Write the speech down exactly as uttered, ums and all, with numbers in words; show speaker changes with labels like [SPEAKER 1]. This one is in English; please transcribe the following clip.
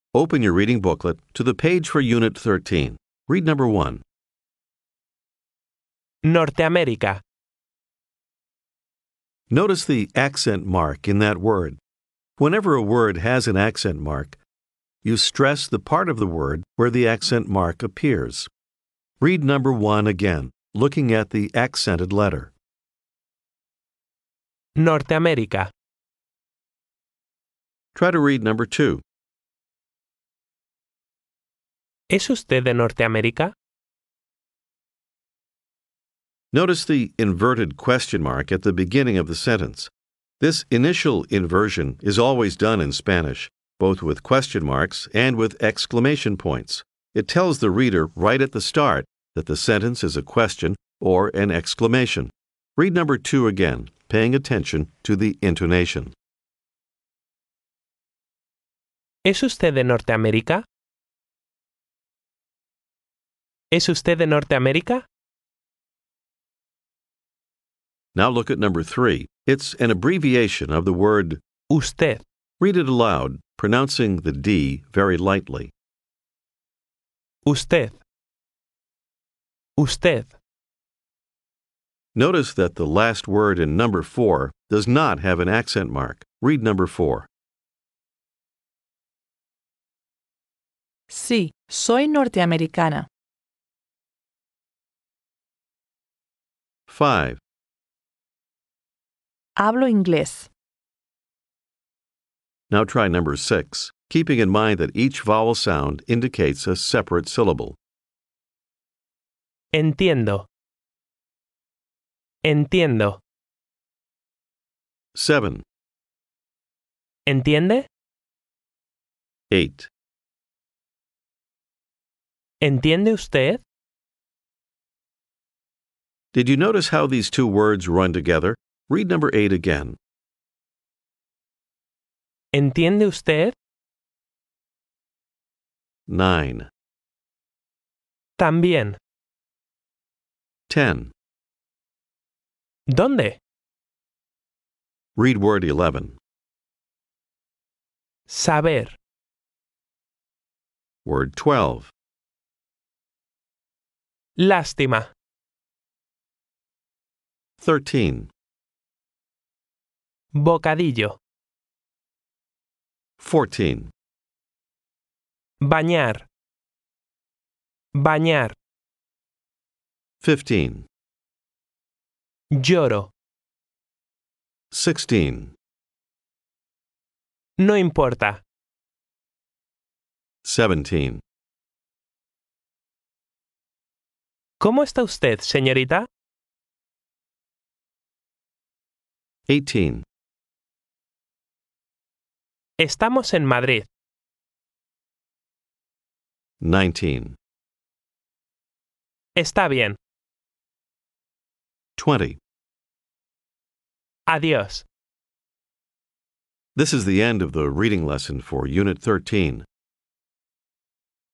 [SPEAKER 1] Open your reading booklet to the page for Unit thirteen. Read number one.
[SPEAKER 2] Norteamérica.
[SPEAKER 1] Notice the accent mark in that word. Whenever a word has an accent mark, you stress the part of the word where the accent mark appears. Read number one again, looking at the accented letter.
[SPEAKER 2] Norteamérica.
[SPEAKER 1] Try to read number two.
[SPEAKER 2] ¿Es usted de Norteamérica?
[SPEAKER 1] Notice the inverted question mark at the beginning of the sentence. This initial inversion is always done in Spanish, both with question marks and with exclamation points. It tells the reader right at the start that the sentence is a question or an exclamation. Read number two again, paying attention to the intonation.
[SPEAKER 2] ¿Es usted de Norteamérica? ¿Es usted de Norteamérica?
[SPEAKER 1] Now look at number three. It's an abbreviation of the word.
[SPEAKER 2] Usted.
[SPEAKER 1] Read it aloud, pronouncing the D very lightly.
[SPEAKER 2] Usted. Usted.
[SPEAKER 1] Notice that the last word in number four does not have an accent mark. Read number four.
[SPEAKER 3] Sí, soy norteamericana.
[SPEAKER 1] Five.
[SPEAKER 3] Hablo inglés.
[SPEAKER 1] Now try number six, keeping in mind that each vowel sound indicates a separate syllable.
[SPEAKER 2] Entiendo. Entiendo.
[SPEAKER 1] Seven.
[SPEAKER 2] ¿Entiende?
[SPEAKER 1] Eight.
[SPEAKER 2] ¿Entiende usted?
[SPEAKER 1] Did you notice how these two words run together? Read number eight again.
[SPEAKER 2] ¿Entiende usted?
[SPEAKER 1] Nine.
[SPEAKER 2] También.
[SPEAKER 1] Ten.
[SPEAKER 2] ¿Dónde?
[SPEAKER 1] Read word eleven.
[SPEAKER 2] Saber.
[SPEAKER 1] Word twelve.
[SPEAKER 2] Lástima.
[SPEAKER 1] Thirteen.
[SPEAKER 2] Bocadillo.
[SPEAKER 1] Fourteen.
[SPEAKER 2] Bañar. Bañar.
[SPEAKER 1] Fifteen.
[SPEAKER 2] Lloro.
[SPEAKER 1] Sixteen.
[SPEAKER 2] No importa.
[SPEAKER 1] Seventeen.
[SPEAKER 2] ¿Cómo está usted, señorita?
[SPEAKER 1] Eighteen.
[SPEAKER 2] Estamos en Madrid.
[SPEAKER 1] Nineteen.
[SPEAKER 2] Está bien.
[SPEAKER 1] Twenty.
[SPEAKER 2] Adiós.
[SPEAKER 1] This is the end of the reading lesson for Unit thirteen.